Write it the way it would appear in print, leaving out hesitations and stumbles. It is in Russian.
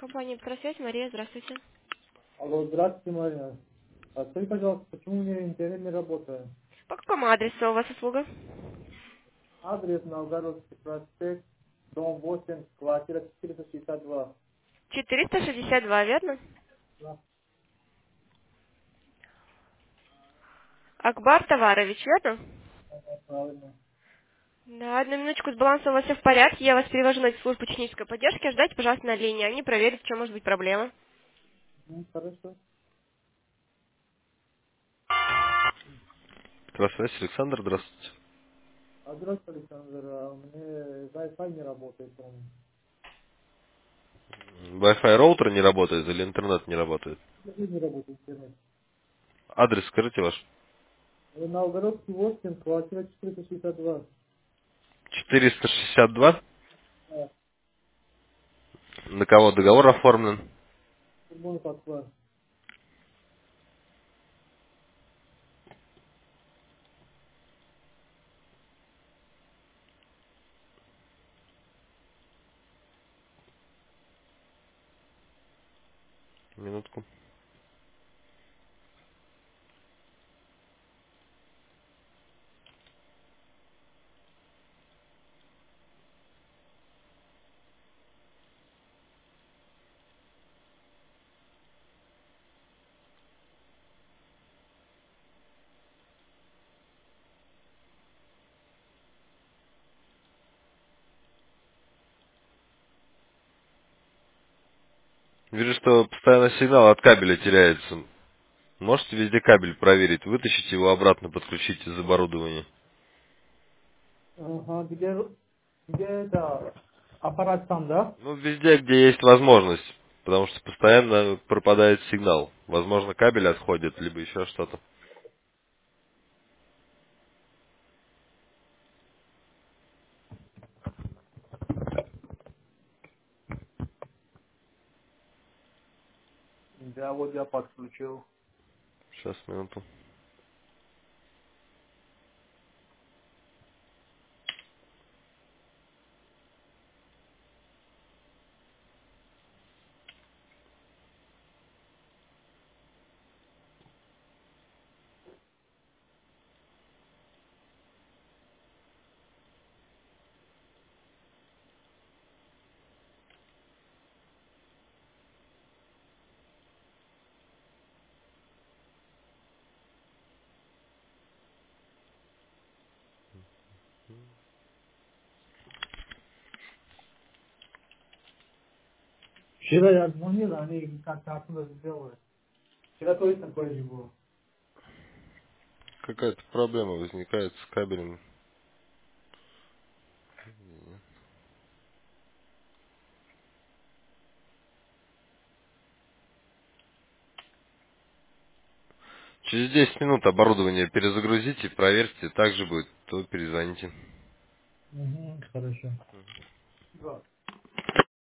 Компания «Просвязь», Мария, здравствуйте. Алло, здравствуйте, Марина. Скажи, пожалуйста, почему у меня интернет не работает? По какому адресу у вас услуга? Адрес Новгородский проспект, дом 8, квартира 462. 462, верно? Да, Акбар Товарович, верно? правильно. Да, одну минуточку, с балансом у вас все в порядке. Я вас перевожу на службу технической поддержки. Ждайте, пожалуйста, на линии. Они проверят, в чем может быть проблема. Хорошо. Здравствуйте, Александр, здравствуйте. Здравствуйте, Александр. У меня Wi-Fi не работает. Он Wi-Fi роутер не работает или интернет не работает? не работает интернет. Адрес скажите ваш. Новгородский 8, квартира 462. 462. Да, На кого договор оформлен? футбольный подклад. Минутку. Вижу, что постоянно сигнал от кабеля теряется. Можете везде кабель проверить, вытащите его обратно, подключите из оборудования. Ага, где это аппарат там, да? Ну, везде, где есть возможность, потому что постоянно пропадает сигнал. Возможно, кабель отходит, либо еще что-то. Да, вот я подключил. Сейчас, минуту. Вчера я звонил, они как-то оттуда сделали. Вчера точно такое же было. Какая-то проблема возникает с кабелем. Через 10 минут оборудование перезагрузите, проверьте, так же будет, то перезвоните. Угу, хорошо. Да.